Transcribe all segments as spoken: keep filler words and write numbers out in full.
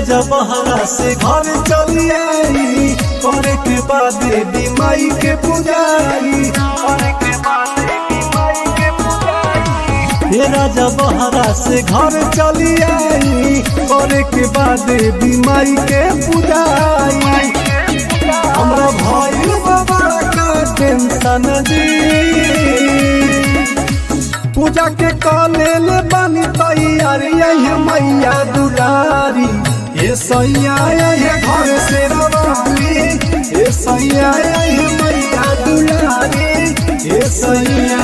राजा बहरा से घर चली आई, करे के बाद देवी माई के पुजारी। हे राजा बहरा से घर चली आई, करे के बाद देवी माई के पुजारी। हमरा भइल बाबा का टेंशन दी, पूजा के कलेल बनी तैयारी। ये मैया दुलारी, ये सैया ये घर से रवानी, ये सैया ये मैया दुलारी, ये सैया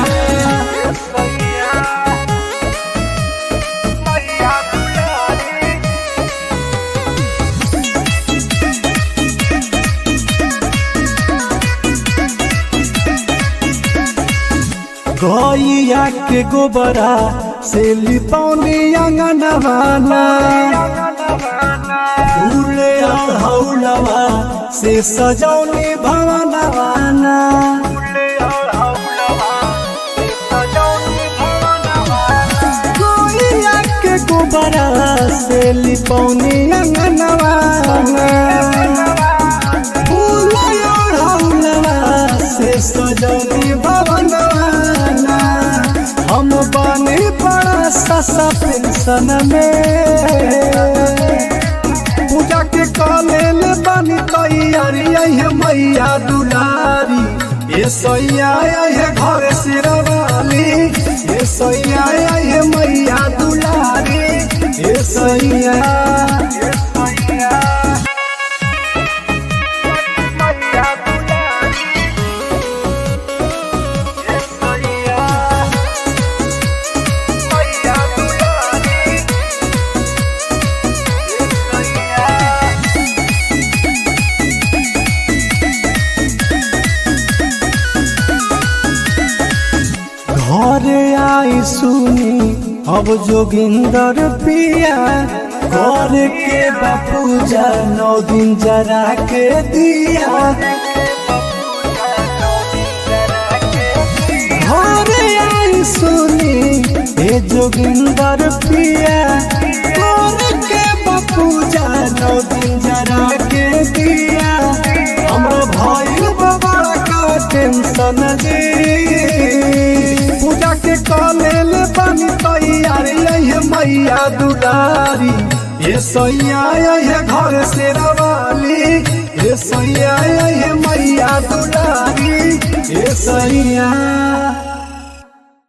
गैया के गोबरा से लिपौनी अंगनवाना, फूले अढ़ौलवा से सजौनी भवनवाना। गैया के गोबरा से लिपौनी अंगनवाना, फूले अढ़ौलवा से सजौनी भवनवाना। हम बने बड़ा ससा पेंशन में, पूजा के कलेल बनी तैयारी। ये मैया दुलारी, ये सैया ये घर से रवानी, ये सैया ये मैया दुलारी, ये सैया घरे आई सुनी अब जोगिंदर पिया, घर के बापूजा नौ दिन जरा के दिया। घरे आई सुनी हे जोगिंदर पिया, घर के बापूजा नौ दिन जरा के दिया। हमरा भइल बाबा का टेंशन दी, पूजा के कलेल बनी तैयारी। ये मैया दुलारी, ये सैया ये घर से रवानी, ये सैया ये मैया दुलारी, ये सैया।